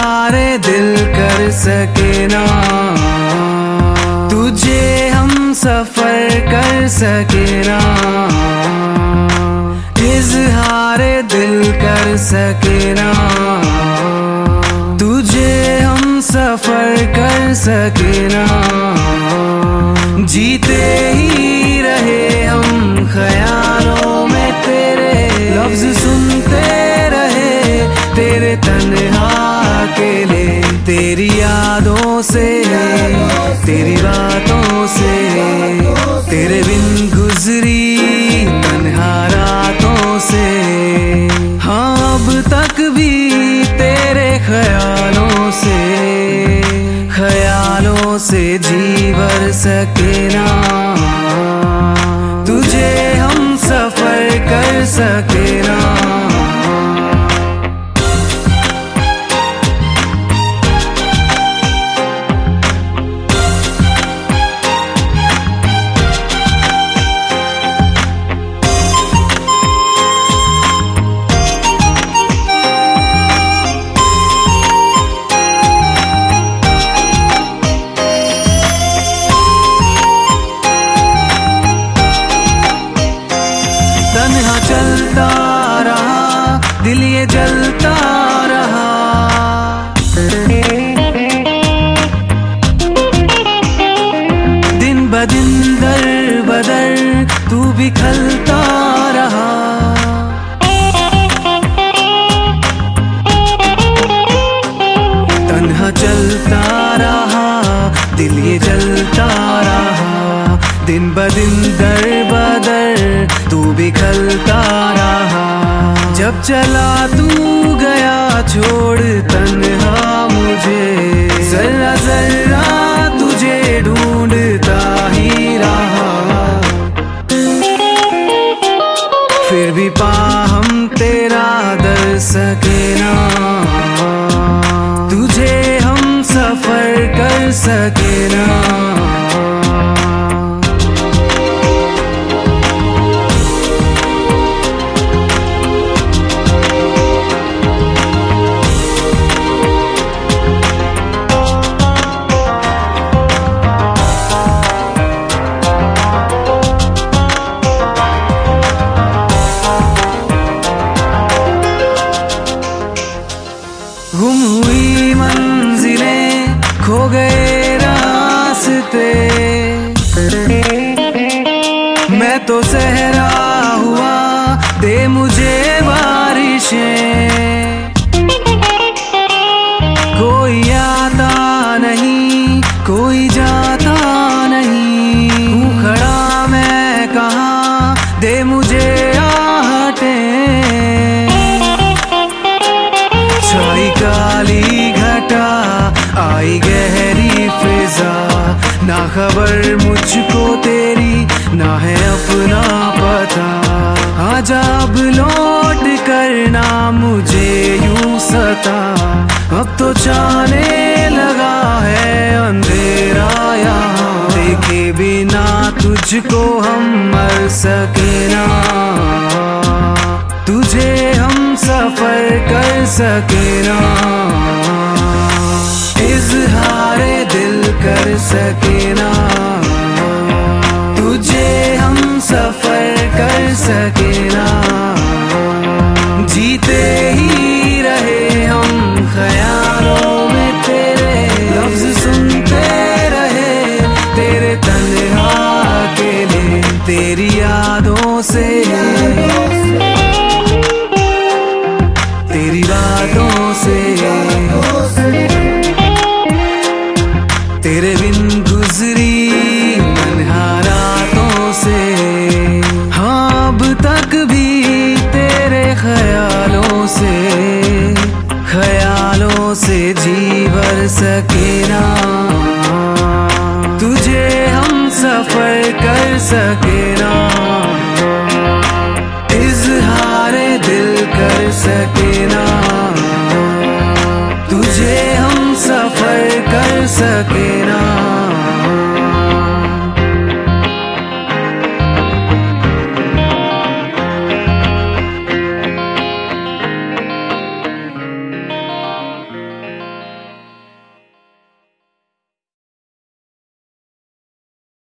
इजहारे दिल कर सके ना, तुझे हम सफर कर सके ना, इजहारे दिल कर सके ना, तुझे हम सफर कर सके ना, जीते ही रहे हम ख्यालों में तेरे, लफ्ज सुनते रहे तेरे तन्हा अकेले, तेरी यादों से, तेरी बातों से, तेरे बिन गुजरी तन्हा रातों से, हाँ अब तक भी तेरे ख्यालों से जी भर सके ना, तुझे हम सफर कर सके ना। तन्हा चलता रहा दिल ये जलता रहा, दिन ब दिन दर बदर तू भी खलता रहा, तन्हा चलता रहा दिल ये जलता रहा, दिन ब दिन दर बदर तू भी खलता रहा, जब चला तू गया छोड़ तन्हा मुझे, जरा जरा तुझे ढूंढता ही रहा, फिर भी पा हम तेरा दर सके ना, तुझे हम सफर कर सके ना। गुम हुई मंजिलें खो गए रास्ते, मैं तो सहरा हुआ दे मुझे बारिशें, कोई आता नहीं कोई जाता नहीं, हूँ खड़ा मैं कहाँ दे मुझे आहटें, छाई काली घटा आई गहरी फिजा, ना खबर मुझको तेरी ना है अपना पता, आजा अब लौट करना मुझे यूं सता, अब तो जाने लगा है अंधेरा यहाँ, देखे बिना तुझको हम मर सके ना, तुझे हम सफर कर सके ना, इजहारे दिल कर सके ना, तुझे हम सफर कर सके ना, जीते ही रहे हम ख्यालों में तेरे, लफ्ज सुनते रहे तेरे तन्हा अकेले, तेरी यादों से, तेरी बातों से, तेरे बिन गुजरी तन्हा रातों से, हाँ अब तक भी तेरे ख्यालों से जी भर सके ना, तुझे हम सफर कर सके।